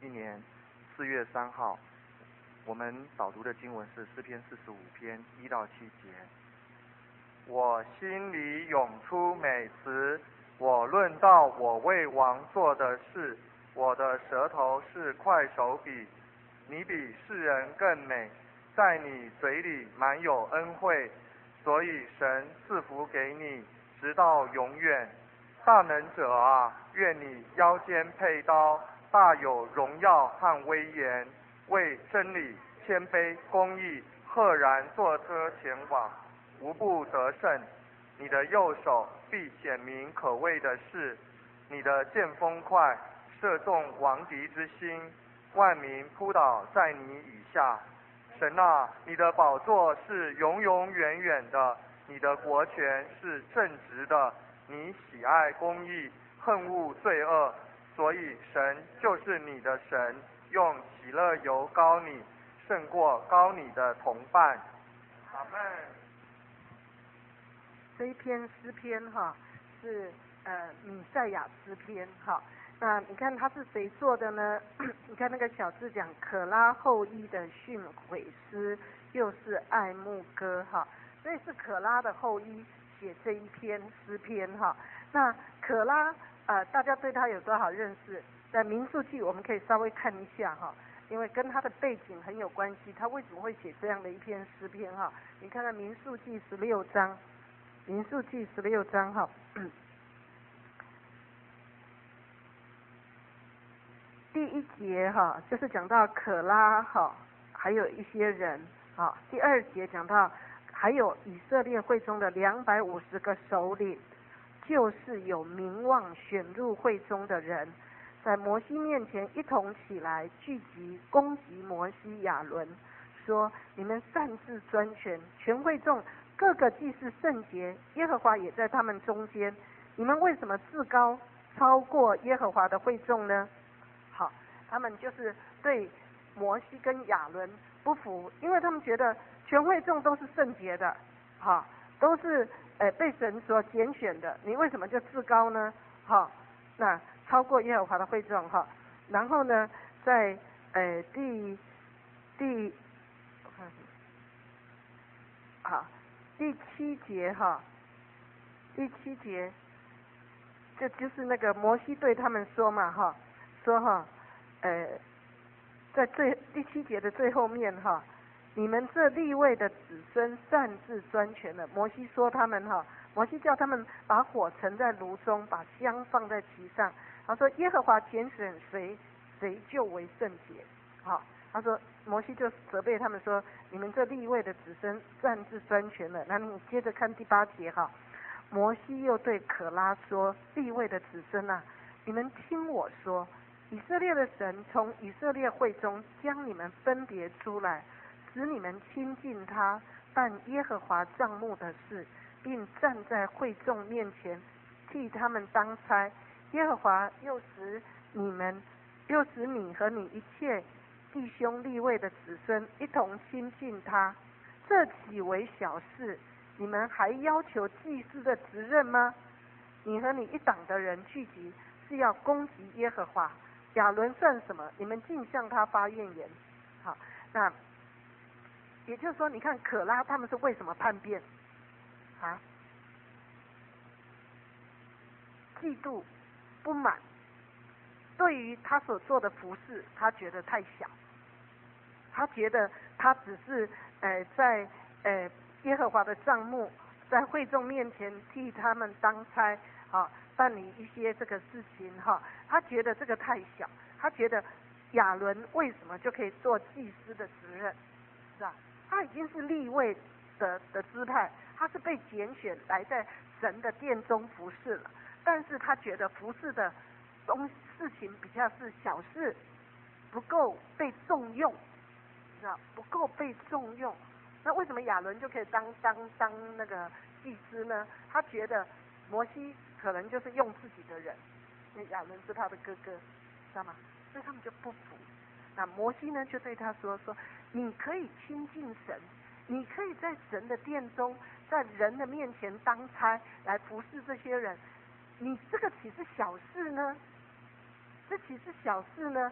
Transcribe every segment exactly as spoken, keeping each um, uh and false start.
今年四月三号，我们导读的经文是诗篇四十五篇一到七节。我心里涌出美词，我论到我为王做的事，我的舌头是快手笔。你比世人更美，在你嘴里满有恩惠，所以神赐福给你，直到永远。大能者啊，愿你腰间佩刀，大有荣耀和威严，为真理、谦卑、公义，赫然坐车前往，无不得胜。你的右手必显明可畏的事，你的剑锋快，射中王敌之心，万民扑倒在你以下。神啊，你的宝座是永永远远的，你的国权是正直的，你喜爱公义，恨恶罪恶，所以神就是你的神，用喜乐油膏你，胜过膏你的同伴。阿们。 这一篇诗篇哈是呃米赛亚诗篇哈，那你看它是谁做的呢？你看那个小字讲可拉后裔的训诲诗，又是爱慕歌哈，所以是可拉的后裔写这一篇诗篇哈。那可拉呃大家对他有多少认识？在民数记我们可以稍微看一下哈，因为跟他的背景很有关系，他为什么会写这样的一篇诗篇哈？你看看民数记十六章。民数记十六章哈，第一节哈就是讲到可拉哈，还有一些人啊。第二节讲到还有以色列会中的两百五十个首领，就是有名望选入会中的人，在摩西面前一同起来聚集攻击摩西亚伦，说你们擅自专权，全会众各个既是圣洁，耶和华也在他们中间，你们为什么自高超过耶和华的会众呢？好，他们就是对摩西跟亚伦不服，因为他们觉得全会众都是圣洁的，哈，都是呃被神所拣选的，你为什么就自高呢？哈，那超过耶和华的会众哈，然后呢，在呃第第好。第七节哈，第七节，这就是那个摩西对他们说嘛哈，说哈，呃，在最第七节的最后面哈，你们这利未的子孙擅自专权了。摩西说他们哈，摩西叫他们把火盛在炉中，把香放在其上。他说耶和华拣选谁，谁就为圣洁。好，他说摩西就责备他们说，你们这利未的子孙擅自专权了。那你接着看第八节哈，摩西又对可拉说，利未的子孙啊，你们听我说，以色列的神从以色列会中将你们分别出来，使你们亲近他，办耶和华帐幕的事，并站在会众面前替他们当差。耶和华又使你们，又使你和你一切弟兄利未的子孙一同亲近他，这岂为小事？你们还要求祭司的职任吗？你和你一党的人聚集，是要攻击耶和华。亚伦算什么？你们竟向他发怨言。好，那也就是说，你看可拉他们是为什么叛变啊？嫉妒、不满，对于他所做的服事，他觉得太小。他觉得他只是呃在呃耶和华的帐幕，在会众面前替他们当差啊，办理一些这个事情哈。他觉得这个太小，他觉得亚伦为什么就可以做祭司的职任，是吧？他已经是利未的的支派，他是被拣选来在神的殿中服侍了，但是他觉得服侍的东事情比较是小事，不够被重用。不够被重用，那为什么亚伦就可以当当当那个祭司呢？他觉得摩西可能就是用自己的人，因为亚伦是他的哥哥，知道吗？所以他们就不服。那摩西呢就对他说说，你可以亲近神，你可以在神的殿中，在人的面前当差来服侍这些人，你这个岂是小事呢？这岂是小事呢？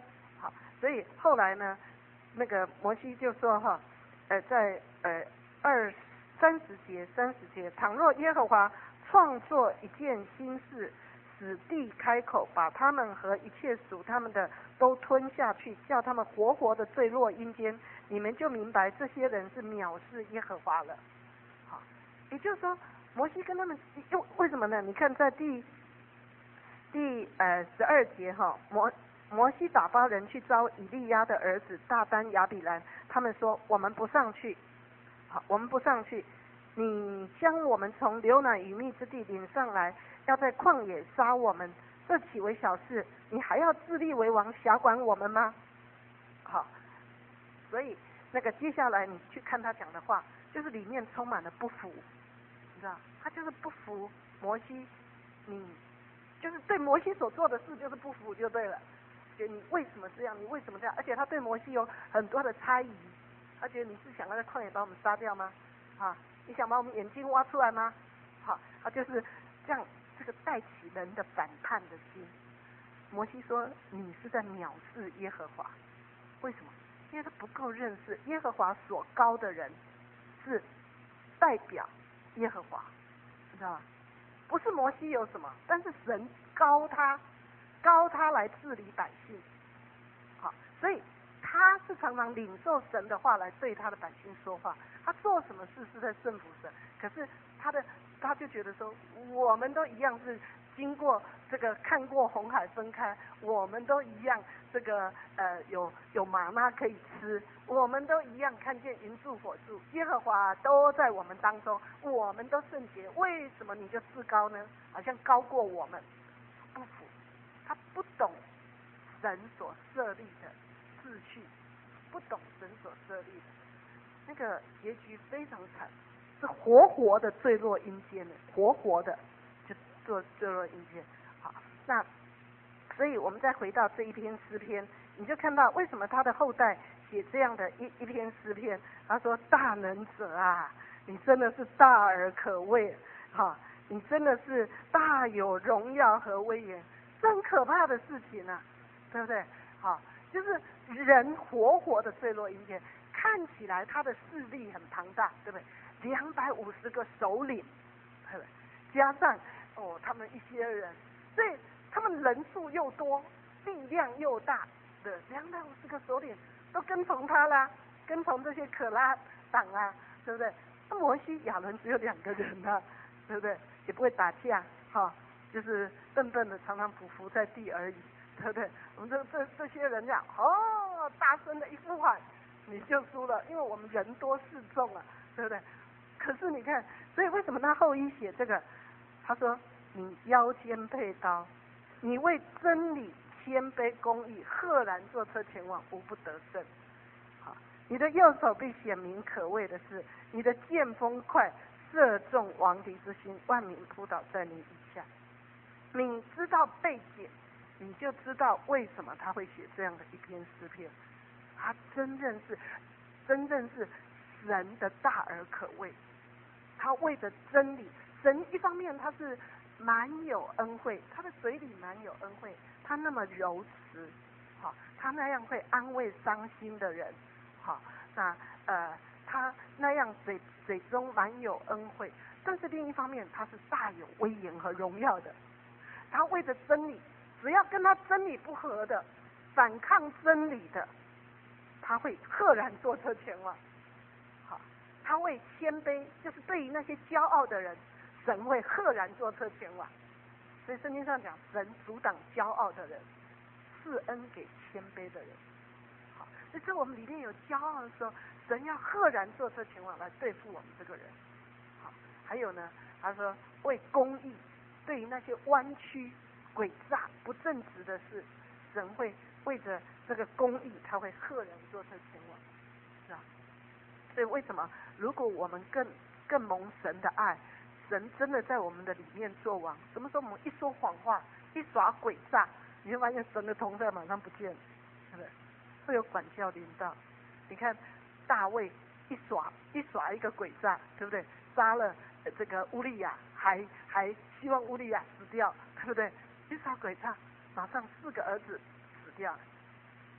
好，所以后来呢，那个摩西就说哈，呃，在呃二三十节三十节，倘若耶和华创作一件新事，使地开口，把他们和一切属他们的都吞下去，叫他们活活的坠落阴间，你们就明白这些人是藐视耶和华了。好，也就是说，摩西跟他们又为什么呢？你看在第第呃十二节哈，摩摩西打发人去招以利亚的儿子大丹亚比兰，他们说我们不上去，好，我们不上去。你将我们从流奶与蜜之地领上来，要在旷野杀我们，这岂为小事？你还要自立为王，辖管我们吗？好，所以那个接下来你去看他讲的话，就是里面充满了不服，你知道，他就是不服摩西，你就是对摩西所做的事就是不服就对了，觉得你为什么这样？你为什么这样？而且他对摩西有很多的猜疑，他觉得你是想要在旷野把我们杀掉吗？啊？你想把我们眼睛挖出来吗？好，他就是这样，这个带起人的反叛的心。摩西说：“你是在藐视耶和华，为什么？因为他不够认识耶和华所高的人是代表耶和华，你知道吗？不是摩西有什么，但是神高他，高他来治理百姓。好，所以他是常常领受神的话来对他的百姓说话。他做什么事是在顺服神，可是他的他就觉得说，我们都一样是经过这个看过红海分开，我们都一样这个呃有有玛纳可以吃，我们都一样看见云柱火柱，耶和华都在我们当中，我们都圣洁，为什么你就自高呢？好像高过我们，不服，他不懂神所设立的秩序，不懂神所设立的。那个结局非常惨，是活活的坠落阴间的，活活的就坠坠落阴间。好，那所以我们再回到这一篇诗篇，你就看到为什么他的后代写这样的一一篇诗篇。他说：“大能者啊，你真的是大而可畏，哈，你真的是大有荣耀和威严，这很可怕的事情啊，对不对？好，就是人活活的坠落阴间。”看起来他的势力很庞大，对不对？两百五十个首领，对不对？加上哦，他们一些人，所以他们人数又多，力量又大的两百五十个首领都跟从他啦，跟从这些可拉党啊，对不对？那摩西、亚伦只有两个人啊，对不对？也不会打架，哈、哦，就是笨笨的，常常匍匐在地而已，对不对？我们这这这些人讲，哦，大声的一呼喊。你就输了，因为我们人多势众啊，对不对？可是你看，所以为什么他后一写这个？他说：“你腰间佩刀，你为真理谦卑公义，赫然坐车前往，无不得胜。好，你的右手必显明可畏的事，你的剑锋快，射中王敌之心，万民扑倒在你以下。你知道背景，你就知道为什么他会写这样的一篇诗篇。”他真正是，真正是神的大而可畏。他为着真理，神一方面他是满有恩惠，他的嘴里满有恩惠，他那么柔慈，好，他那样会安慰伤心的人，好，那呃，他那样嘴嘴中满有恩惠，但是另一方面他是大有威严和荣耀的。他为着真理，只要跟他真理不合的，反抗真理的。他会赫然坐车前往，好，他会谦卑，就是对于那些骄傲的人，神会赫然坐车前往。所以圣经上讲，神阻挡骄傲的人，赐恩给谦卑的人。好，所以在我们里面有骄傲的时候，神要赫然坐车前往来对付我们这个人。好，还有呢，他说为公义，对于那些弯曲、诡诈、不正直的事，神会为着这个公义，他会赫然坐车前往，是吧？所以为什么如果我们更更蒙神的爱，神真的在我们的里面作王，什么时候我们一说谎话，一耍诡诈，你会发现神的同在马上不见了，对不对？会有管教临到。你看大卫一耍一耍一个诡诈，对不对？杀了这个乌利亚，还还希望乌利亚死掉，对不对？一耍诡诈，马上四个儿子死掉了。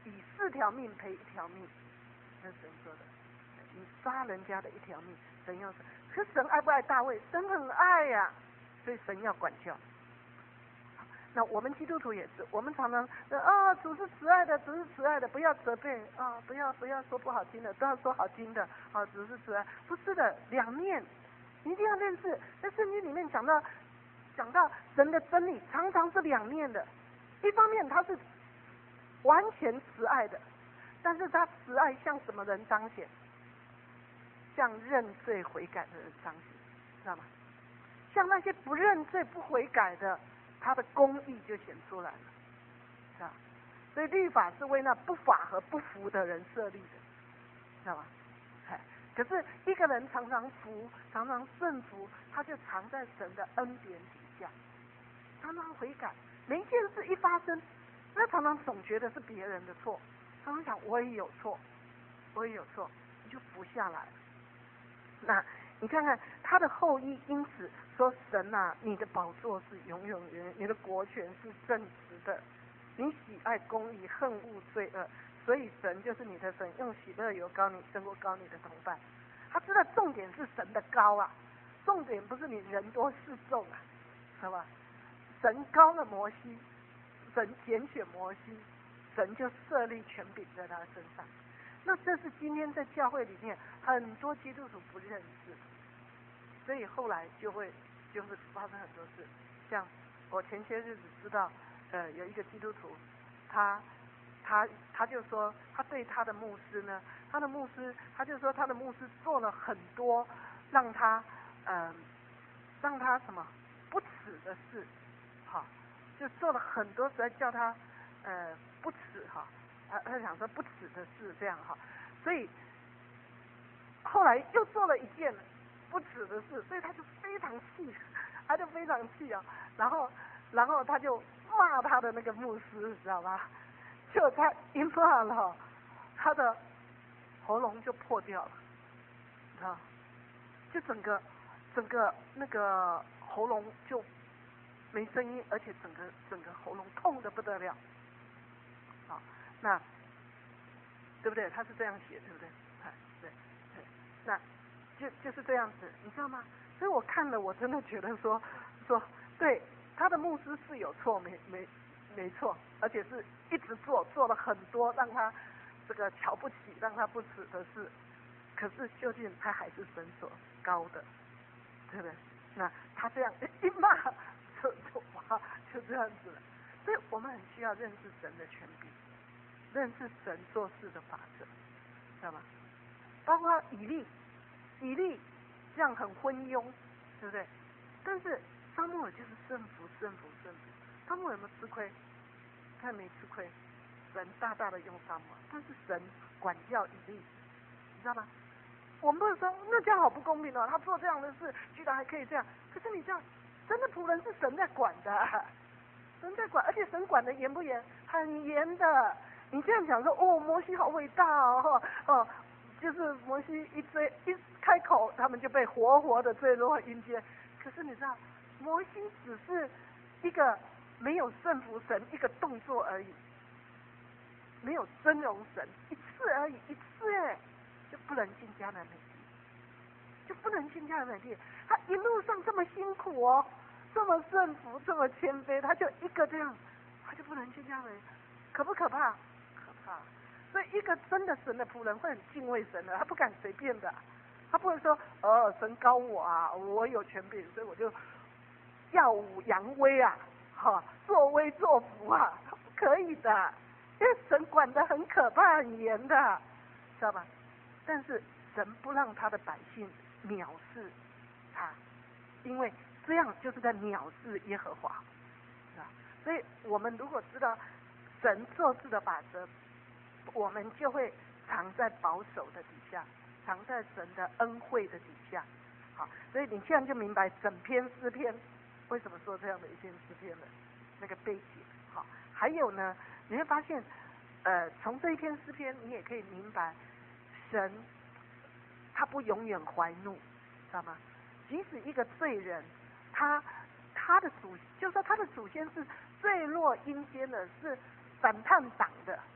以四条命赔一条命，那是神说的。你杀人家的一条命，神要，可神爱不爱大卫？神很爱呀、啊，所以神要管教。那我们基督徒也是，我们常常啊，主是慈爱的，主是慈爱的，不要责备啊，不要不要说不好听的，都要说好听的啊，主是慈爱，不是的，两面，你一定要认识。在圣经里面讲到讲到神的真理，常常是两面的。一方面他是完全慈爱的，但是他慈爱向什么人彰显？向认罪悔改的人彰显，知道吗？像那些不认罪不悔改的，他的公义就显出来了，知道？所以律法是为那不法和不服的人设立的，知道吗？哎，可是一个人常常服，常常顺服，他就藏在神的恩典底下，常常悔改。每一件事一发生，那常常总觉得是别人的错，常常想我也有错，我也有错，你就服下来了。那你看看他的后裔，因此说神啊，你的宝座是永永远远，你的国权是正直的，你喜爱公义，恨恶罪恶，所以神就是你的神，用喜乐油膏你胜过膏你的同伴。他知道重点是神的膏啊，重点不是你人多势众啊，知道吧？神膏了摩西，神拣选摩西，神就设立权柄在他身上。那这是今天在教会里面很多基督徒不认识，所以后来就会就是发生很多事。像我前些日子知道，呃，有一个基督徒，他他他就说他对他的牧师呢，他的牧师他就说他的牧师做了很多让他呃让他什么不耻的事，好，就做了很多实在叫他呃不耻哈。他他想说不耻的事这样哈，所以后来又做了一件不耻的事，所以他就非常气，他就非常气啊，然后然后他就骂他的那个牧师，知道吧？就他一骂了，他的喉咙就破掉了，啊，就整个整个那个喉咙就没声音，而且整个整个喉咙痛得不得了，啊。那对不对？他是这样写，对不对？哎，对对，那就就是这样子，你知道吗？所以我看了，我真的觉得说说，对，他的牧师是有错，没没没错，而且是一直做，做了很多让他这个瞧不起、让他不耻的事。可是究竟他还是神所高的，对不对？那他这样一骂，就就哇，就这样子了。所以我们很需要认识神的权柄。认识神做事的法则，知道吗？包括以利，以利这样很昏庸，对不对？但是撒母耳就是顺服、顺服、顺服。撒母耳有没有吃亏？他没吃亏，神大大的用撒母耳，但是神管教以利，你知道吗？我们不是说那这样好不公平哦，他做这样的事，居然还可以这样。可是你这样，神的仆人是神在管的，神在管，而且神管的严不严？很严的。你这样讲说，哦，摩西好伟大哦，哦，就是摩西一追一开口，他们就被活活的坠落阴间。可是你知道，摩西只是一个没有顺服神一个动作而已，没有尊荣神一次而已，一次哎，就不能进迦南美地，就不能进迦南美地。他一路上这么辛苦哦，这么顺服，这么谦卑，他就一个这样，他就不能进迦南美地，可不可怕？啊，所以一个真的神的仆人会很敬畏神的，他不敢随便的，他不会说，哦，神高我啊，我有权柄，所以我就耀武扬威啊，哈，作威作福啊，他不可以的，因为神管得很可怕、很严的，知道吧？但是神不让他的百姓藐视他，因为这样就是在藐视耶和华，啊，所以我们如果知道神做事的法则，我们就会藏在保守的底下，藏在神的恩惠的底下。好，所以你现在就明白整篇诗篇为什么说这样的一篇诗篇的那个背景。好，还有呢，你会发现，呃，从这一篇诗篇，你也可以明白，神他不永远怀怒，知道吗？即使一个罪人，他他的祖，就说他的祖先是坠落阴间的，是反叛党的。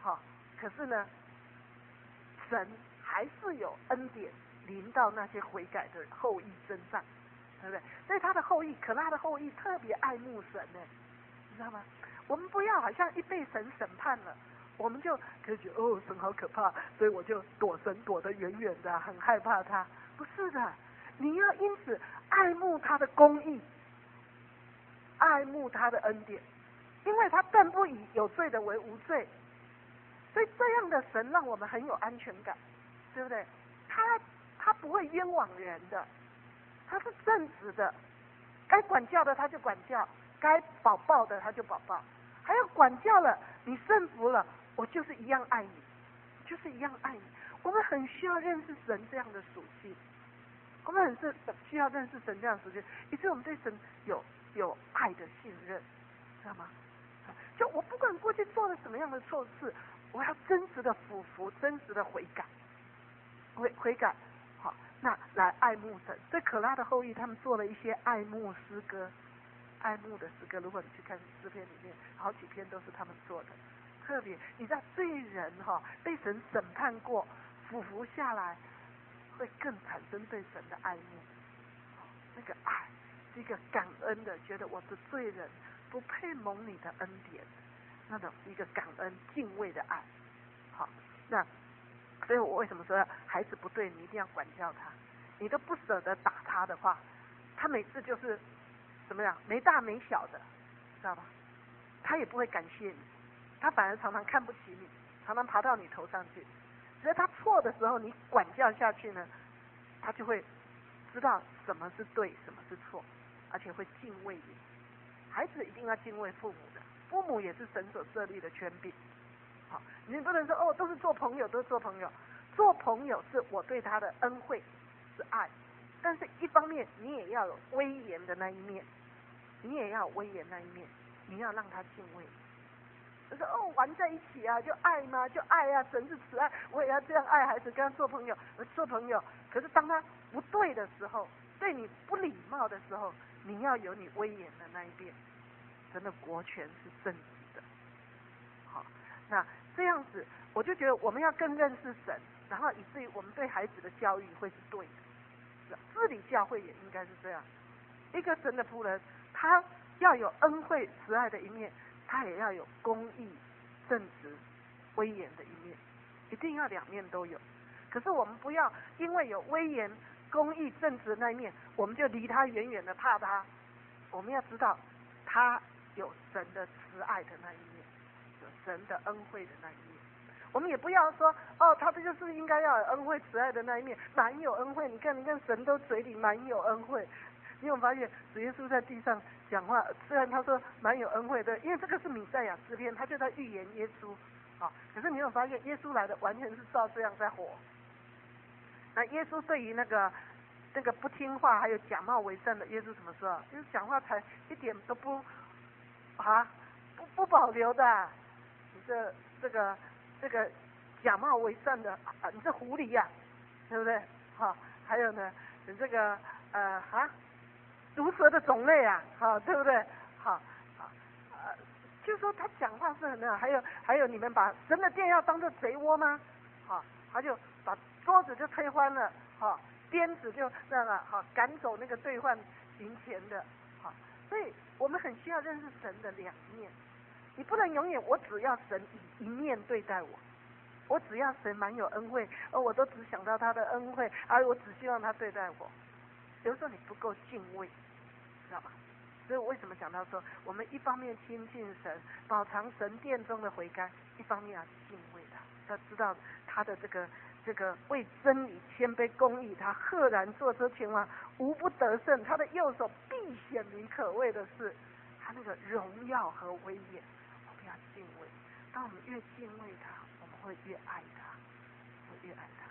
好，可是呢，神还是有恩典临到那些悔改的后裔身上，对不对？所以他的后裔，可他的后裔特别爱慕神呢，你知道吗？我们不要好像一被神审判了，我们就可以觉得哦，神好可怕，所以我就躲神躲得远远的，很害怕他。不是的，你要因此爱慕他的公义，爱慕他的恩典，因为他更不以有罪的为无罪。所以这样的神让我们很有安全感，对不对？他他不会冤枉人的，他是正直的，该管教的他就管教，该保抱的他就保抱，还有管教了你顺服了，我就是一样爱你，就是一样爱你。我们很需要认识神这样的属性，我们很是需要认识神这样的属性，以至于我们对神有有爱的信任，知道吗？就我不管过去做了什么样的错事，我要真实的俯伏，真实的悔改，悔悔改，好，那来爱慕神。所以可拉的后裔他们做了一些爱慕诗歌，爱慕的诗歌。如果你去看诗篇里面，好几篇都是他们做的。特别你知道罪人哈、哦、被神审判过，俯伏下来，会更产生对神的爱慕。那个爱是一个感恩的，觉得我是罪人，不配蒙你的恩典，那种一个感恩敬畏的爱。好，那所以我为什么说孩子不对，你一定要管教他，你都不舍得打他的话，他每次就是怎么样没大没小的，知道吧？他也不会感谢你，他反而常常看不起你，常常爬到你头上去。所以他错的时候，你管教下去呢，他就会知道什么是对，什么是错，而且会敬畏你。孩子一定要敬畏父母的，父母也是神所设立的权柄。好，你不能说哦，都是做朋友，都是做朋友。做朋友是我对他的恩惠，是爱，但是一方面你也要有威严的那一面，你也要有威严那一面，你要让他敬畏。就是哦，玩在一起啊，就爱吗？就爱啊，神是慈爱，我也要这样爱孩子，跟他做朋友，做朋友。可是当他不对的时候，对你不礼貌的时候，你要有你威严的那一边。神的国权是正直的。好，那这样子，我就觉得我们要更认识神，然后以至于我们对孩子的教育会是对的。治理教会也应该是这样，一个神的仆人，他要有恩惠慈爱的一面，他也要有公义正直威严的一面，一定要两面都有。可是我们不要因为有威严公义正直的那一面，我们就离他远远的怕他。我们要知道他有神的慈爱的那一面，有神的恩惠的那一面。我们也不要说哦，他这就是应该要有恩惠慈爱的那一面，满有恩惠。你看，你看神都嘴里满有恩惠。你有发现主耶稣在地上讲话，虽然他说满有恩惠的，因为这个是弥赛亚诗篇，他就在预言耶稣啊。可是你有发现耶稣来的完全是照这样在活。那耶稣对于那个那个不听话还有假冒为善的，耶稣怎么说？就是讲话才一点都不啊不不保留的。你这这个这个假冒为善的啊，你这狐狸呀、啊，对不对？哈、啊，还有呢，你这个呃啊。毒蛇的种类啊，好、啊，对不对？好、啊，啊，呃，就说他讲话是很那，还有还有，你们把神的殿要当作贼窝吗？好、啊，他就把桌子就推翻了，好、啊，鞭子就那样了，好、啊，赶走那个兑换银钱的，好、啊，所以我们很需要认识神的两面，你不能永远我只要神以一面对待我，我只要神满有恩惠，而我都只想到他的恩惠，而我只希望他对待我。有时候你不够敬畏，知道吗？所以我为什么讲到说，我们一方面亲近神，饱尝神殿中的回甘，一方面要敬畏他，要知道他的这个这个为真理谦卑公义，他赫然坐车前往，无不得胜，他的右手必显明可畏的事，他那个荣耀和威严，我们要敬畏。当我们越敬畏他，我们会越爱他，会越爱他。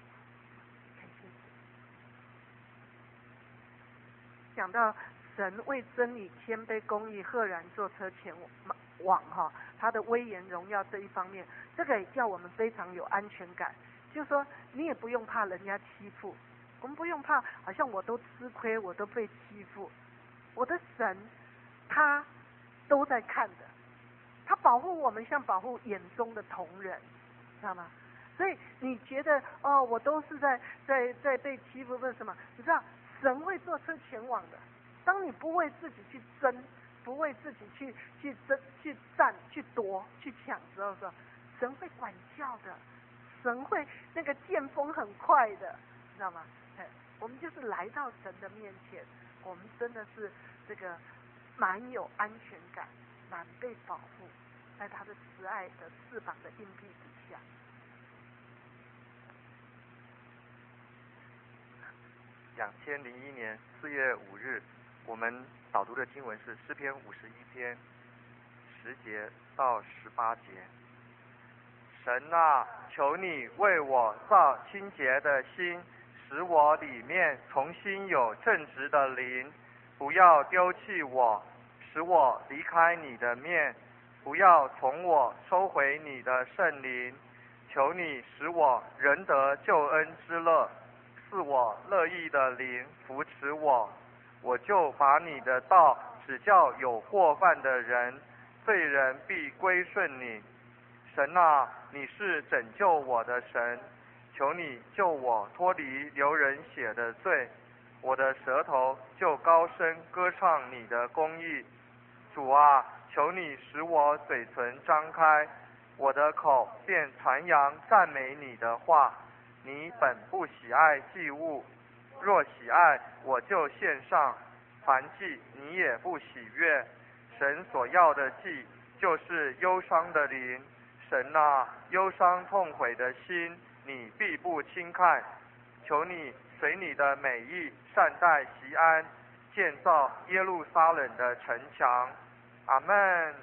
讲到神为真理谦卑公义，赫然坐车前往哈，他的威严荣耀这一方面，这个也叫我们非常有安全感。就是说，你也不用怕人家欺负，我们不用怕，好像我都吃亏，我都被欺负。我的神，他都在看的， 他保护我们像保护眼中的瞳人，知道吗？所以你觉得哦，我都是在在在被欺负，为什么？你知道神会做车前往的。当你不为自己去争，不为自己去去争、去占、去夺、去抢之后，说神会管教的，神会那个剑锋很快的，知道吗？哎，我们就是来到神的面前，我们真的是这个蛮有安全感，蛮被保护，在他的慈爱的翅膀的荫庇底下。 两千零一年四月五日，我们导读的经文是诗篇五十一篇十节到十八节。神啊，求你为我造清洁的心，使我里面重新有正直的灵，不要丢弃我，使我离开你的面，不要从我收回你的圣灵。求你使我仍得救恩之乐，赐我乐意的灵扶持我，我就把你的道指教有过犯的人，罪人必归顺你。神啊，你是拯救我的神，求你救我脱离流人血的罪，我的舌头就高声歌唱你的公义。主啊，求你使我嘴唇张开，我的口便传扬赞美你的话。你本不喜爱祭物，若喜爱，我就献上。凡祭你也不喜悦。神所要的祭，就是忧伤的灵。神啊，忧伤痛悔的心，你必不轻看。求你随你的美意善待锡安，建造耶路撒冷的城墙。阿们。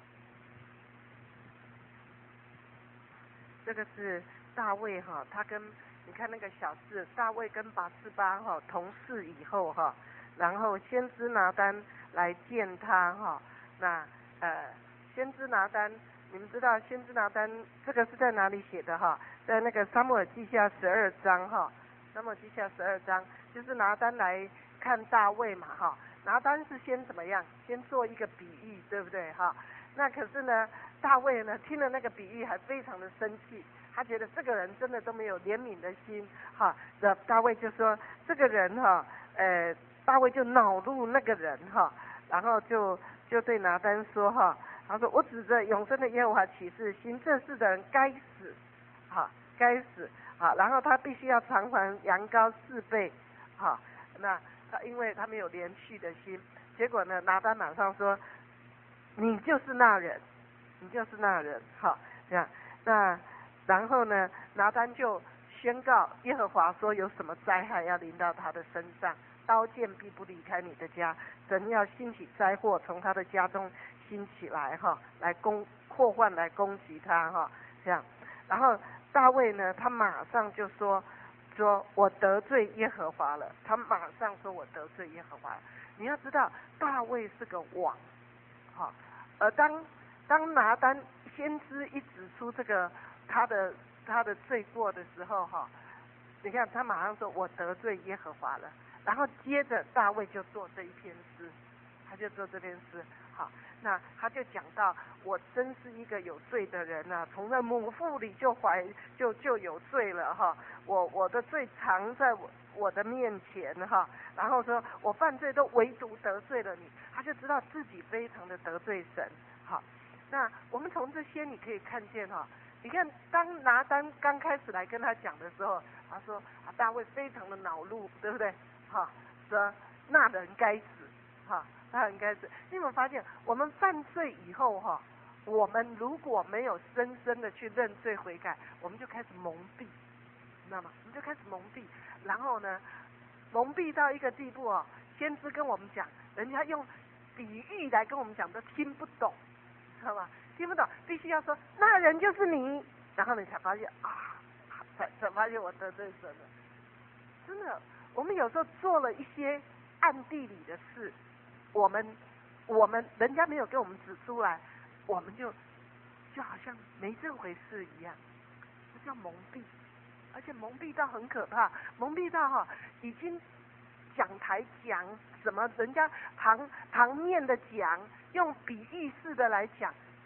这个是大卫哈，他跟你看那个小事，大卫跟拔示巴哈同事以后哈，然后先知拿单来见他哈，那呃先知拿单，你们知道先知拿单这个是在哪里写的哈？在那个撒母耳记下十二章哈，撒母耳记下十二章就是拿单来看大卫嘛哈，拿单是先怎么样？先做一个比喻，对不对哈？那可是呢，大卫呢听了那个比喻还非常的生气，他觉得这个人真的都没有怜悯的心哈。那大卫就说这个人哈，呃，大卫就恼怒那个人哈，然后就就对拿单说哈，他说我指着永生的耶和华起誓，行这事的人该死，哈，该死啊！然后他必须要偿还羊羔四倍，哈，那他因为他没有连续的心，结果呢，拿单马上说。你就是那人，你就是那人，好，这样，那然后呢，拿单就宣告耶和华说有什么灾害要临到他的身上，刀剑必不离开你的家，神要兴起灾祸从他的家中兴起来哈，来攻祸患来攻击他哈，这样，然后大卫呢，他马上就说说我得罪耶和华了，他马上说我得罪耶和华了。你要知道，大卫是个王，哈。而当当拿单先知一指出这个他的他的罪过的时候哈，你看他马上说我得罪耶和华了，然后接着大卫就做这一篇诗，他就做这篇诗，好，那他就讲到我真是一个有罪的人啊，从那母腹里就怀就就有罪了哈，我我的罪藏在我我的面前哈，然后说我犯罪都唯独得罪了你，他就知道自己非常的得罪神。好，那我们从这些你可以看见哈，你看当拿单刚开始来跟他讲的时候，他说啊大卫非常的恼怒，对不对？哈，说那人该死，哈，那人该死。你有没有发现，我们犯罪以后哈，我们如果没有深深的去认罪悔改，我们就开始蒙蔽，知道吗？我们就开始蒙蔽。然后呢，蒙蔽到一个地步哦，先知跟我们讲，人家用比喻来跟我们讲都听不懂，知道吗？听不懂，必须要说那人就是你，然后你才发现啊，才才发现我得罪神了。真的，我们有时候做了一些暗地里的事，我们我们人家没有给我们指出来，我们就就好像没这回事一样，这叫蒙蔽。而且蒙蔽到很可怕，蒙蔽到哈、哦、已经讲台讲什么，人家旁旁面的讲，用比喻式的来讲，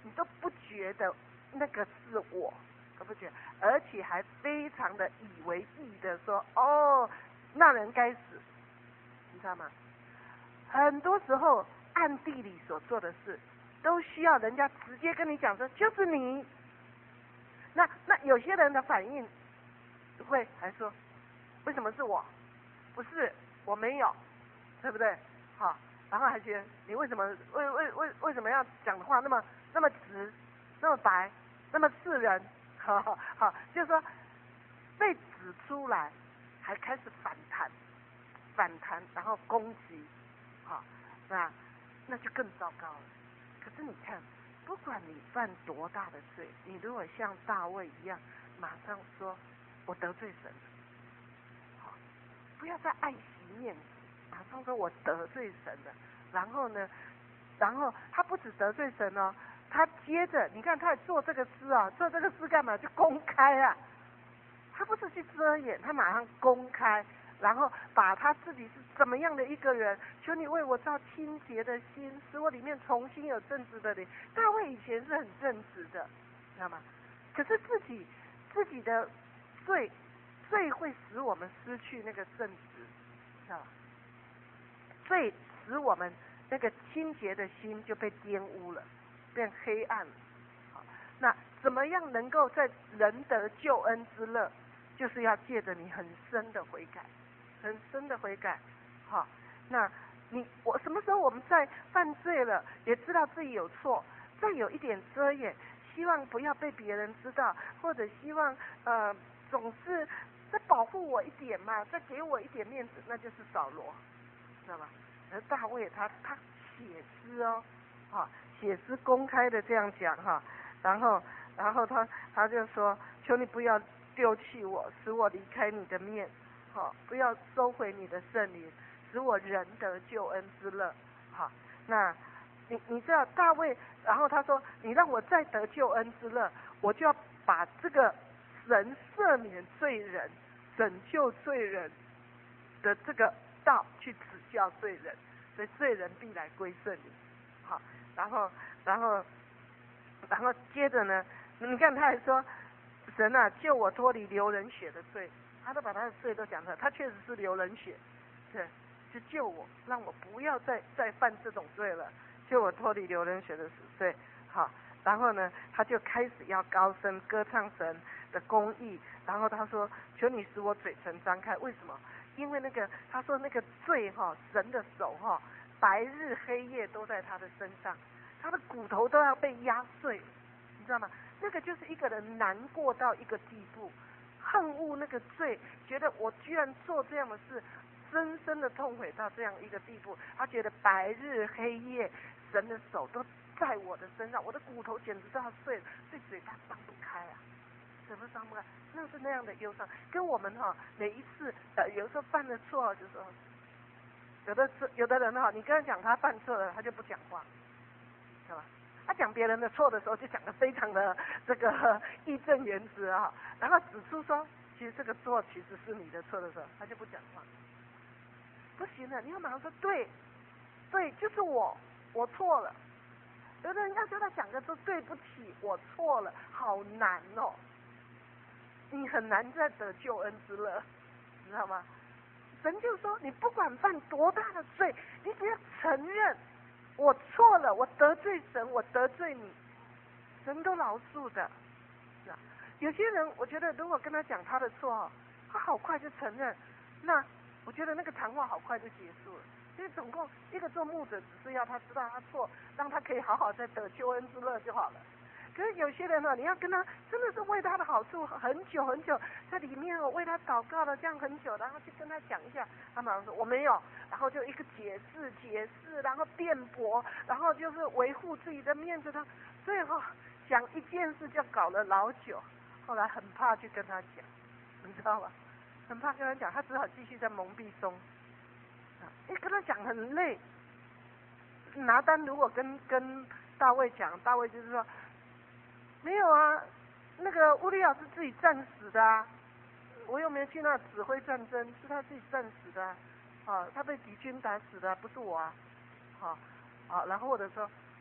你都不觉得那个是我，都不觉得，而且还非常的以为意的说，哦，那人该死，你知道吗？很多时候暗地里所做的事，都需要人家直接跟你讲说就是你。那那有些人的反应会还说，为什么是我？不是，我没有，对不对？好，然后还觉得你为什么为为为为什么要讲的话那么那么直，那么白，那么刺人？好好好，就是说被指出来，还开始反弹，反弹，然后攻击，好，那那就更糟糕了。可是你看，不管你犯多大的罪，你如果像大卫一样，马上说我得罪神了，好，不要再爱惜面子，马上说我得罪神了。然后呢，然后他不止得罪神哦，他接着你看他还做这个诗啊，做这个诗干嘛？就公开啊，他不是去遮掩，他马上公开。然后把他自己是怎么样的一个人，求你为我造清洁的心，使我里面重新有正直的灵。大卫以前是很正直的，知道吗？可是自己自己的罪罪会使我们失去那个正直，知道吧？罪使我们那个清洁的心就被玷污了，变黑暗了。好，那怎么样能够在人得救恩之乐，就是要借着你很深的悔改。很深的悔改，好，那你我什么时候我们在犯罪了，也知道自己有错，再有一点遮掩，希望不要被别人知道，或者希望呃总是再保护我一点嘛，再给我一点面子，那就是扫罗，知道吗？而大卫他他写诗哦，哈，写诗公开的这样讲哈，然后然后他他就说，求你不要丢弃我，使我离开你的面。好，不要收回你的圣灵，使我人得救恩之乐。好，那你你知道大卫，然后他说，你让我再得救恩之乐，我就要把这个神赦免罪人、拯救罪人的这个道去指教罪人，所以罪人必来归圣灵。好，然后然后然后接着呢，你看他还说，神啊，救我脱离流人血的罪。他都把他的罪都讲出来，他确实是流人血，对，就救我，让我不要再再犯这种罪了，救我脱离流人血的死罪。好，然后呢，他就开始要高声歌唱神的公义，然后他说，求你使我嘴唇张开。为什么？因为那个他说那个罪哈，神的手哈，白日黑夜都在他的身上，他的骨头都要被压碎，你知道吗？那个就是一个人难过到一个地步。恨恶那个罪，觉得我居然做这样的事，深深的痛悔到这样一个地步。他觉得白日黑夜，神的手都在我的身上，我的骨头简直都要碎了，所以嘴巴张不开啊，嘴巴张不开，那是那样的忧伤。跟我们哈、哦、每一次呃有时候犯了错，就说有的是有的人哈、哦，你跟他讲他犯错了，他就不讲话，是吧？他讲别人的错的时候，就讲得非常的这个义正言辞啊，然后指出说，其实这个错其实是你的错的时候，他就不讲话。不行了，你要马上说对，对，就是我，我错了。有的人要叫他讲个说对不起，我错了，好难哦。你很难再得救恩之乐，你知道吗？神就说，你不管犯多大的罪，你只要承认。我错了，我得罪神，我得罪你，神都饶恕的。是啊，有些人我觉得如果跟他讲他的错，他好快就承认，那我觉得那个谈话好快就结束了。因为总共一个做牧者只是要他知道他错，让他可以好好再得救恩之乐就好了。可是有些人呢，你要跟他真的是为他的好处很久很久，在里面哦为他祷告了这样很久，然后去跟他讲一下，他马上说我没有，然后就一个解释解释，然后辩驳，然后就是维护自己的面子，他最后讲一件事就搞了老久，后来很怕去跟他讲，你知道吧？很怕跟他讲，他只好继续在蒙蔽中，因为跟他讲很累。拿单如果跟跟大卫讲，大卫就是说。没有啊，那个乌利亚是自己战死的啊，我又没去那指挥战争，是他自己战死的啊，啊他被敌军打死的，不是我啊，好、啊，啊，然后或者说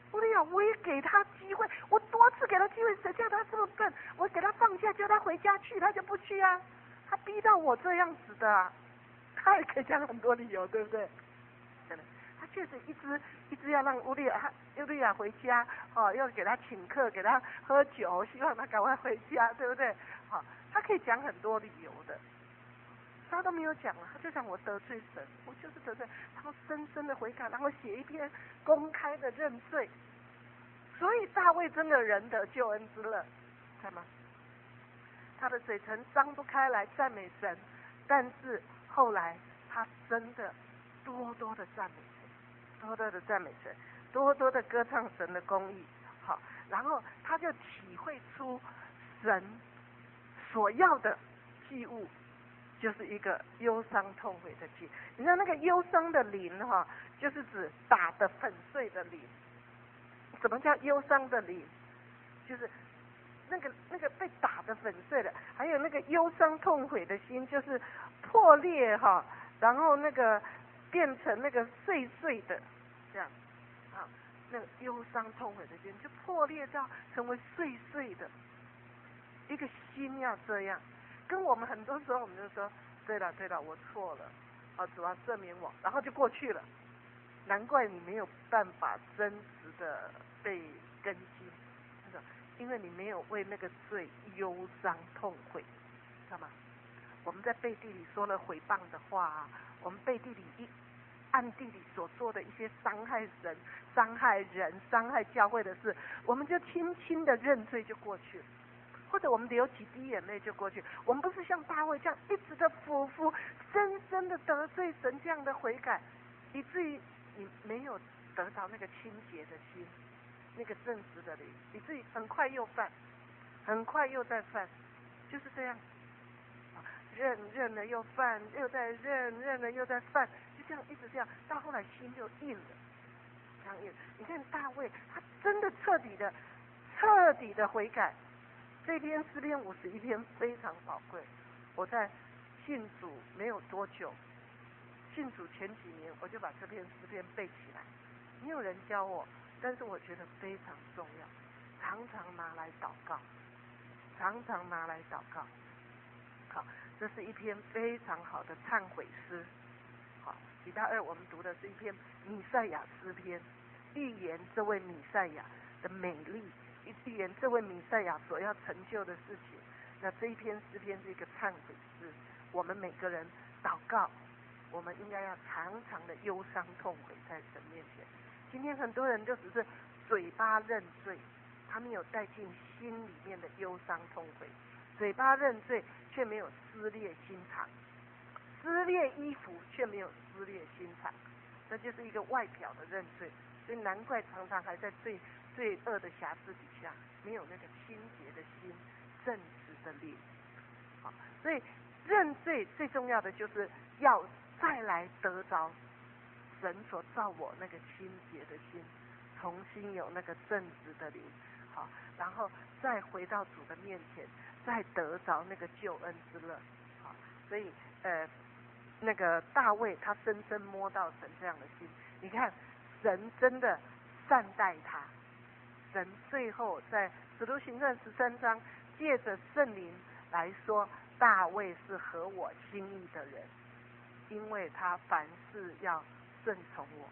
乌利亚，我也给他机会，我多次给他机会，谁叫他这么笨？我给他放假，叫他回家去，他就不去啊。他逼到我这样子的、啊，他也可以讲很多理由，对不对？真的，他确实一直一直要让乌利亚乌利亚回家，哦，要给他请客，给他喝酒，希望他赶快回家，对不对？好、哦，他可以讲很多理由的，他都没有讲了，他就讲我得罪神，我就是得罪，然后深深的悔改，然后写一篇公开的认罪。所以大卫真的仁得救恩之乐，看吗？他的嘴唇张不开来赞美神，但是后来他真的多多的赞美神，多多的赞美神，多多的歌唱神的公义。好，然后他就体会出神所要的祭物，就是一个忧伤痛悔的祭。你知道那个忧伤的灵哈，就是指打得粉碎的灵。什么叫忧伤的灵？就是那个那个被打得粉碎的，还有那个忧伤痛悔的心，就是破裂哈，然后那个变成那个碎碎的这样啊，那个忧伤痛悔的心就破裂到成为碎碎的一个心，要这样。跟我们很多时候我们就说，对了对了，我错了，啊，主要赦免我，然后就过去了。难怪你没有办法真实的被更新，因为你没有为那个罪忧伤痛悔，知道吗？我们在背地里说了毁谤的话、啊，我们背地里一暗地里所做的一些伤害神、伤害人、伤害教会的事，我们就轻轻的认罪就过去了，或者我们流几滴眼泪就过去。我们不是像大卫这样一直的俯伏，深深的得罪神这样的悔改，以至于你没有得到那个清洁的心，那个正直的灵，以至于很快又犯，很快又再犯，就是这样，认认了又犯，又再认，认了又再犯，就这样一直这样，到后来心就硬了，这样硬。你看大卫，他真的彻底的、彻底的悔改。这篇诗篇五十一篇非常宝贵，我在信主没有多久。信主前几年，我就把这篇诗篇背起来，没有人教我，但是我觉得非常重要，常常拿来祷告，常常拿来祷告。好，这是一篇非常好的忏悔诗。好，礼拜二我们读的是一篇弥赛亚诗篇，预言这位弥赛亚的美丽，预言这位弥赛亚所要成就的事情。那这一篇诗篇是一个忏悔诗，我们每个人祷告。我们应该要常常的忧伤痛悔在神面前。今天很多人就只是嘴巴认罪，他没有带进心里面的忧伤痛悔，嘴巴认罪却没有撕裂心肠，撕裂衣服却没有撕裂心肠，这就是一个外表的认罪。所以难怪常常还在罪罪恶的辖制底下，没有那个清洁的心、正直的灵。好，所以认罪最重要的就是要再来得着神所造我那个清洁的心，重新有那个正直的灵，好，然后再回到主的面前，再得着那个救恩之乐，好，所以呃，那个大卫他深深摸到神这样的心，你看神真的善待他，神最后在使徒行传十三章借着圣灵来说，大卫是合我心意的人。因为他凡事要顺从我，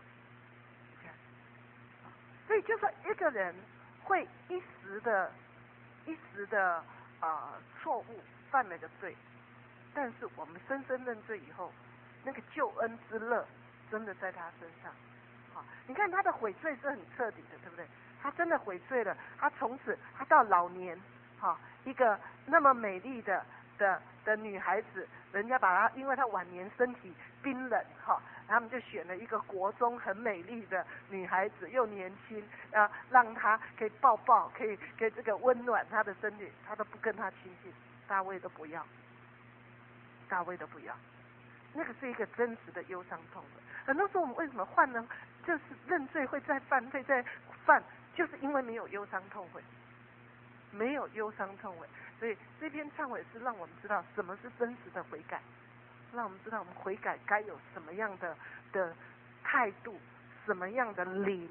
所以就是一个人会一时的、一时的啊、呃、错误犯了个罪，但是我们深深认罪以后，那个救恩之乐真的在他身上。好，你看他的悔罪是很彻底的，对不对？他真的悔罪了，他从此他到老年，好，一个那么美丽的。的的女孩子，人家把她，因为她晚年身体冰冷哈，他们就选了一个国中很美丽的女孩子，又年轻啊，让她可以抱抱，可以可以这个温暖她的身体，她都不跟她亲近，大卫都不要，大卫都不要，那个是一个真实的忧伤痛悔。很多时候我们为什么犯呢？就是认罪会再犯，会再犯，就是因为没有忧伤痛悔，没有忧伤痛悔。所以这篇忏悔是让我们知道什么是真实的悔改，让我们知道我们悔改该有什么样的的态度，什么样的灵，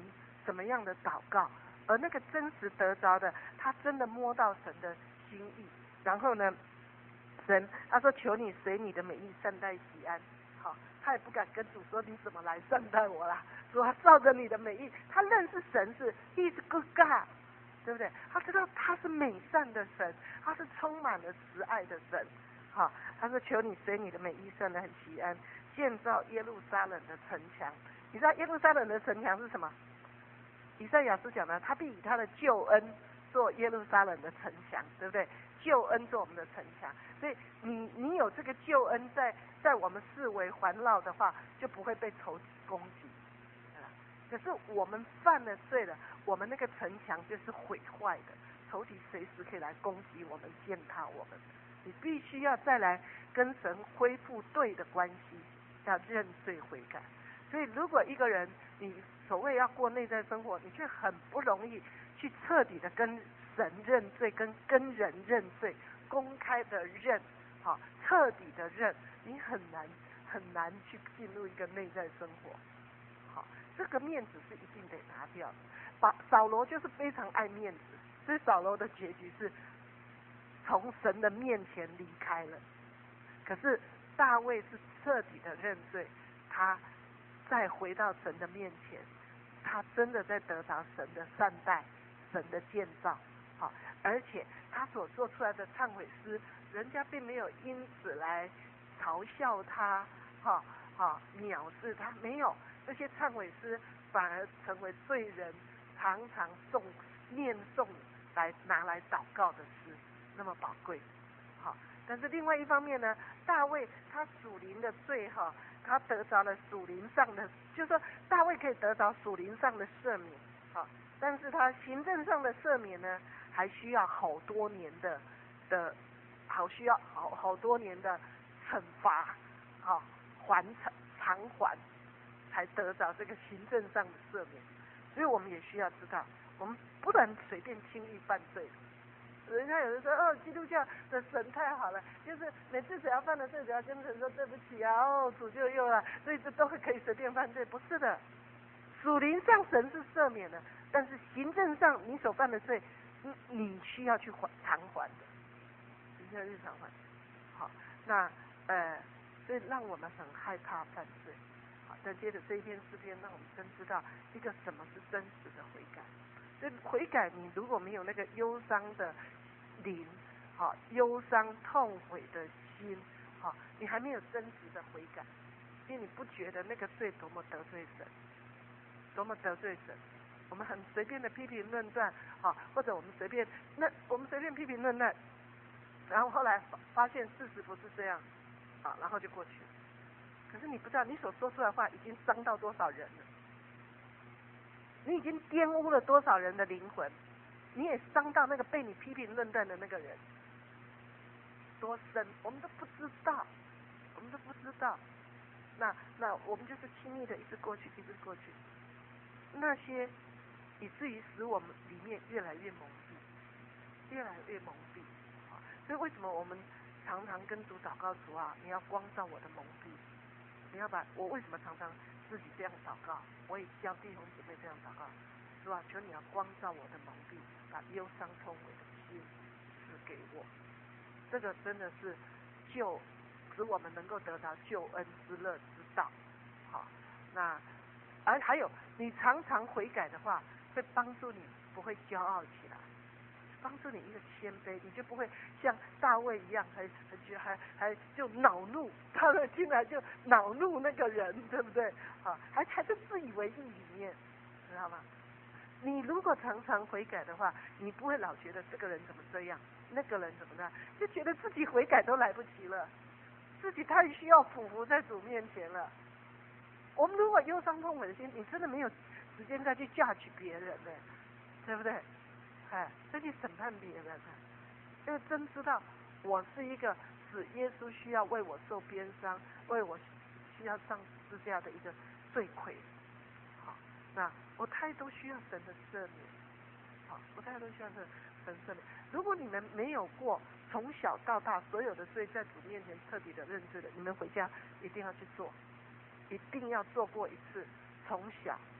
什么样的祷告，而那个真实得着的，他真的摸到神的心意，然后呢，神他说求你随你的美意善待喜安，好，他也不敢跟主说你怎么来善待我啦，主啊照着你的美意，他认识神是 He's good God， 对不对？他知道他是美善的神，他是充满了慈爱的神，好，他说求你随你的美意善待喜安，建造耶路撒冷的城墙。你知道耶路撒冷的城墙是什么？以赛亚书讲的，他必以他的救恩做耶路撒冷的城墙，对不对？救恩做我们的城墙，所以你你有这个救恩在在我们四围环绕的话，就不会被仇敌攻击。可是我们犯了罪了，我们那个城墙就是毁坏的，仇敌随时可以来攻击我们、践踏我们。你必须要再来跟神恢复对的关系，要认罪悔改。所以如果一个人你所谓要过内在生活，你却很不容易去彻底的跟神认罪，跟跟人认罪，公开的认，好，彻底的认，你很难很难去进入一个内在生活。好，这个面子是一定得拿掉的。把扫罗就是非常爱面子，所以扫罗的结局是从神的面前离开了。可是大卫是彻底的认罪，他再回到神的面前，他真的在得到神的善待、神的建造，好，而且他所做出来的忏悔诗，人家并没有因此来嘲笑他，哈哈藐视他，没有，这些忏悔诗反而成为罪人常常诵念诵来拿来祷告的诗，那么宝贵，好。但是另外一方面呢，大卫他属灵的罪哈，他得着了属灵上的，就是说大卫可以得着属灵上的赦免，好，但是他行政上的赦免呢，还需要好多年的的，好需要好好多年的惩罚，好还偿偿还，才得着这个行政上的赦免。所以我们也需要知道，我们不能随便轻易犯罪。人家有人说哦，基督教的神太好了，就是每次只要犯了罪，只要跟神说对不起啊，哦主就佑了，所以这都会可以随便犯罪。不是的，属灵上神是赦免的，但是行政上你所犯的罪，你你需要去还偿还的，你需要去偿还。好，那呃，所以让我们很害怕犯罪。好，再接着这一篇诗篇，让我们真知道一个什么是真实的悔改。所以悔改，你如果没有那个忧伤的灵，好，忧伤痛悔的心，好，你还没有真实的悔改，因为你不觉得那个罪多么得罪神，多么得罪神。我们很随便的批评论断，好，或者我们随便那我们随便批评论断，然后后来发现事实不是这样，啊，然后就过去了。可是你不知道，你所说出来的话已经伤到多少人了。你已经玷污了多少人的灵魂，你也伤到那个被你批评论断的那个人，多深我们都不知道，我们都不知道。那那我们就是轻易的一直过去，一直过去，那些以至于使我们里面越来越蒙蔽，越来越蒙蔽。所以为什么我们常常跟主祷告，主啊，你要光照我的蒙蔽，你要把我为什么常常自己这样祷告，我也教弟兄姐妹这样祷告，主啊，求你要光照我的蒙蔽，把忧伤痛悔的心赐给我。这个真的是救，使我们能够得到救恩之乐之道。好，那而还有，你常常悔改的话，会帮助你不会骄傲起来，帮助你一个谦卑，你就不会像大卫一样，还还还还就恼怒，他们进来就恼怒那个人，对不对？啊，还还是自以为意里面，知道吗？你如果常常悔改的话，你不会老觉得这个人怎么这样，那个人怎么样，就觉得自己悔改都来不及了，自己太需要俯伏在主面前了。我们如果忧伤痛悔的心，你真的没有时间再去judge别人了，对不对？哎，再去审判别人了，因为真知道我是一个使耶稣需要为我受鞭伤，为我需要上十字架的一个罪魁。好，那我太多需要神的赦免。好，我太多需要神神赦免。如果你们没有过从小到大所有的罪在主面前彻底的认罪的，你们回家一定要去做，一定要做过一次，从小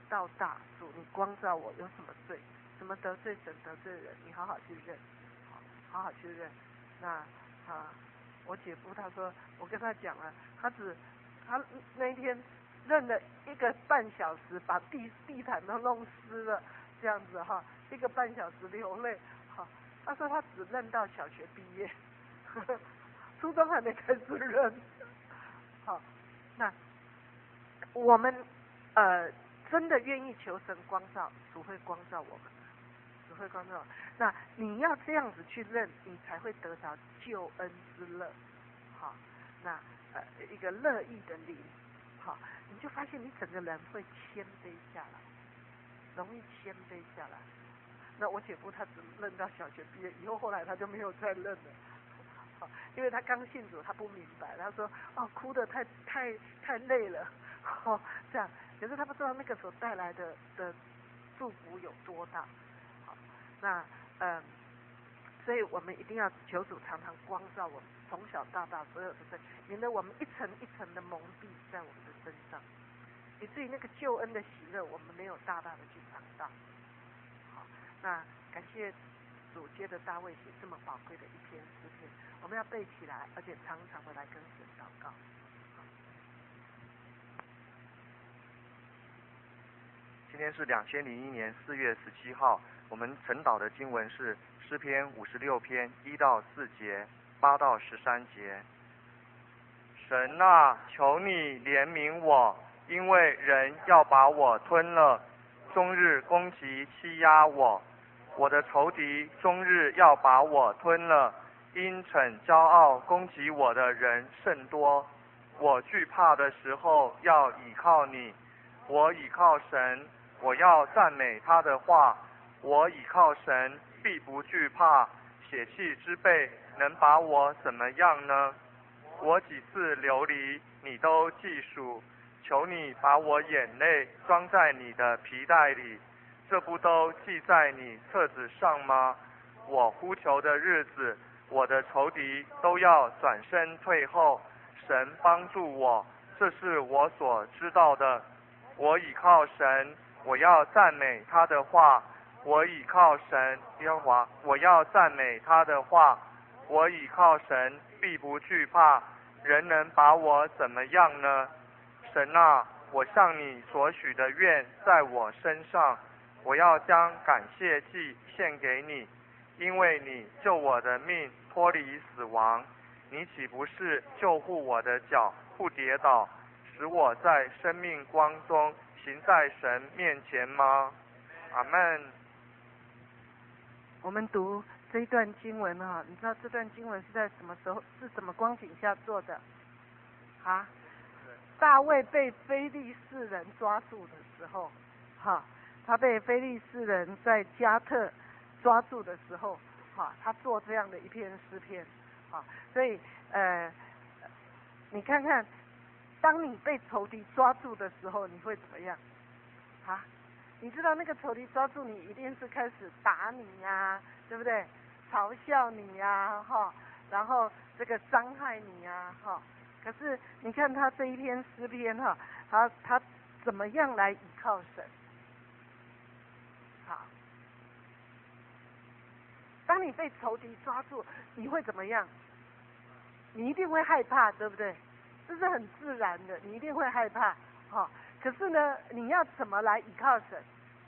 到大，主你光照我有什么罪，什么得罪神得罪人，你好好去认，好好去认。那啊，我姐夫他说，我跟他讲了，他只他那一天认了一个半小时，把地地毯都弄湿了，这样子哈，一个半小时流泪。好，他说他只认到小学毕业，呵呵初中还没开始认。好，那我们呃真的愿意求神光照，主会光照我们，主会光照。那你要这样子去认，你才会得着救恩之乐。好，那呃一个乐意的灵，好，你就发现你整个人会谦卑下来，容易谦卑下来。那我姐夫他只认到小学毕业，以后后来他就没有再认了。好，因为他刚信主，他不明白，他说哦哭得太太太累了，哦这样，可是他不知道那个所带来的的祝福有多大。好，那嗯，所以我们一定要求主常常光照我们从小到大所有的罪，免得我们一层一层的蒙蔽在我们的身上，以至于那个救恩的喜乐我们没有大大的去尝到。好，那感谢主接着大卫写这么宝贵的一篇诗篇，我们要背起来，而且常常的来跟神祷告。 今天是两千零一年四月十七号，我们晨祷的经文是诗篇五十六篇一到四节，八到十三节。神啊，求你怜悯我，因为人要把我吞了，终日攻击欺压我，我的仇敌终日要把我吞了，因逞骄傲攻击我的人甚多。我惧怕的时候要倚靠你，我倚靠神，我要赞美他的话。我倚靠神，必不惧怕。血气之辈能把我怎么样呢？我几次流离，你都记数。求你把我眼泪装在你的皮带里，这不都记在你册子上吗？我呼求的日子，我的仇敌都要转身退后。神帮助我，这是我所知道的。我倚靠神，我要赞美他的话。我倚靠神，耶和华，我要赞美他的话。我倚靠神，必不惧怕。人能把我怎么样呢？神啊，我向你所许的愿在我身上，我要将感谢祭献给你，因为你救我的命脱离死亡。你岂不是救护我的脚不跌倒，使我在生命光中行在神面前吗？阿们。 我们读这一段经文哈，你知道这段经文是在什么时候，是什么光景下做的？啊？大卫被非利士人抓住的时候，哈，他被非利士人在加特抓住的时候，哈，他做这样的一篇诗篇，哈，所以呃，你看看，当你被仇敌抓住的时候，你会怎么样？啊？你知道那个仇敌抓住你，一定是开始打你呀、啊，对不对？嘲笑你呀、啊，哈，然后这个伤害你呀、啊，哈。可是你看他这一篇诗篇哈，他他怎么样来倚靠神？好，当你被仇敌抓住，你会怎么样？你一定会害怕，对不对？这是很自然的，你一定会害怕，哈。可是呢，你要怎么来倚靠神？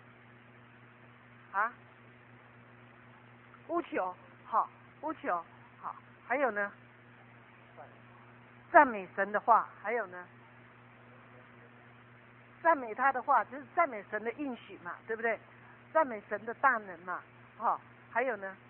啊？呼求，好，呼求，好，还有呢？赞美神的话，还有呢？赞美他的话，就是赞美神的应许嘛，对不对？赞美神的大能嘛，好，还有呢？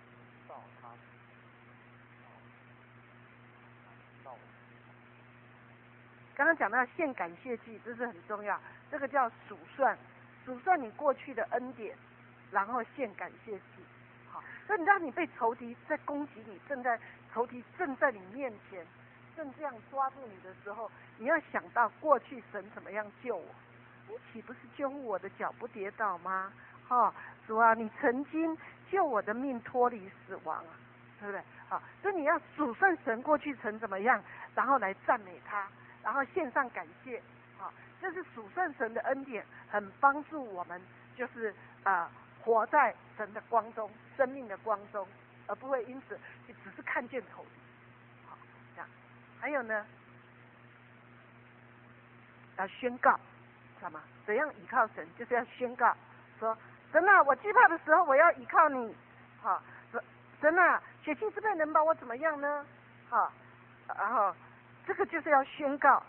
刚刚讲到献感谢祭，这是很重要，这个叫数算，数算你过去的恩典，然后献感谢祭。好，所以当你被仇敌在攻击你，正在仇敌正在你面前，正这样抓住你的时候，你要想到过去神怎么样救我，你岂不是救护我的脚不跌倒吗？哈、哦，主啊，你曾经救我的命脱离死亡啊，对不对？好，所以你要数算神过去曾怎么样，然后来赞美他。然后献上感谢， 好，这是数算神的恩典，很帮助我们，就是啊、呃，活在神的光中，生命的光中，而不会因此就只是看见仇敌。好，这样，还有呢，要宣告，知道吗？怎样倚靠神，就是要宣告说，神啊，我惧怕的时候，我要倚靠你。好，神啊，血气之辈能把我怎么样呢？好，然后这个就是要宣告。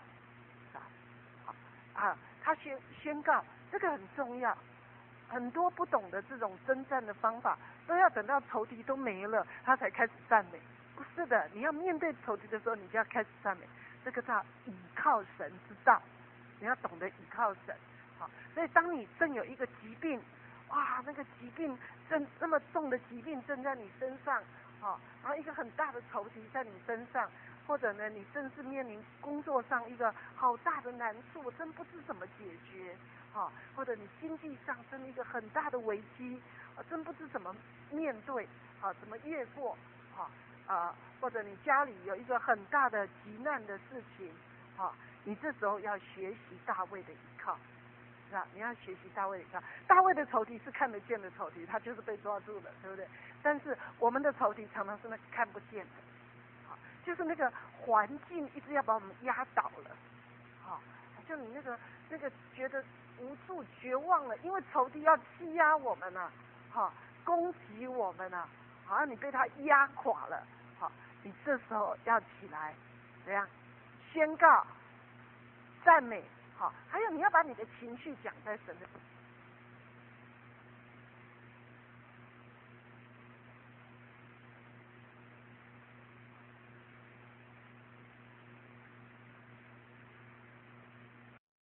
啊，他宣宣告，这个很重要。很多不懂的这种征战的方法，都要等到仇敌都没了，他才开始赞美。不是的，你要面对仇敌的时候，你就要开始赞美。这个叫倚靠神之道，你要懂得倚靠神。好，所以当你正有一个疾病，哇，那个疾病正那么重的疾病正在你身上，好，然后一个很大的仇敌在你身上。或者呢，你正是面临工作上一个好大的难处，我真不知怎么解决，哈、哦，或者你经济上真一个很大的危机，啊，真不知怎么面对，啊，怎么越过，哈、啊，啊，或者你家里有一个很大的急难的事情，啊，你这时候要学习大卫的依靠，是吧？你要学习大卫的依靠。大卫的仇敌是看得见的仇敌，他就是被抓住了，对不对？但是我们的仇敌常常是那看不见的。就是那个环境一直要把我们压倒了，好、哦，就你那个那个觉得无助、绝望了，因为仇敌要欺压我们啊，好、哦，攻击我们啊，好像你被他压垮了，好、哦，你这时候要起来，怎样宣告、赞美，好、哦，还有你要把你的情绪讲在神的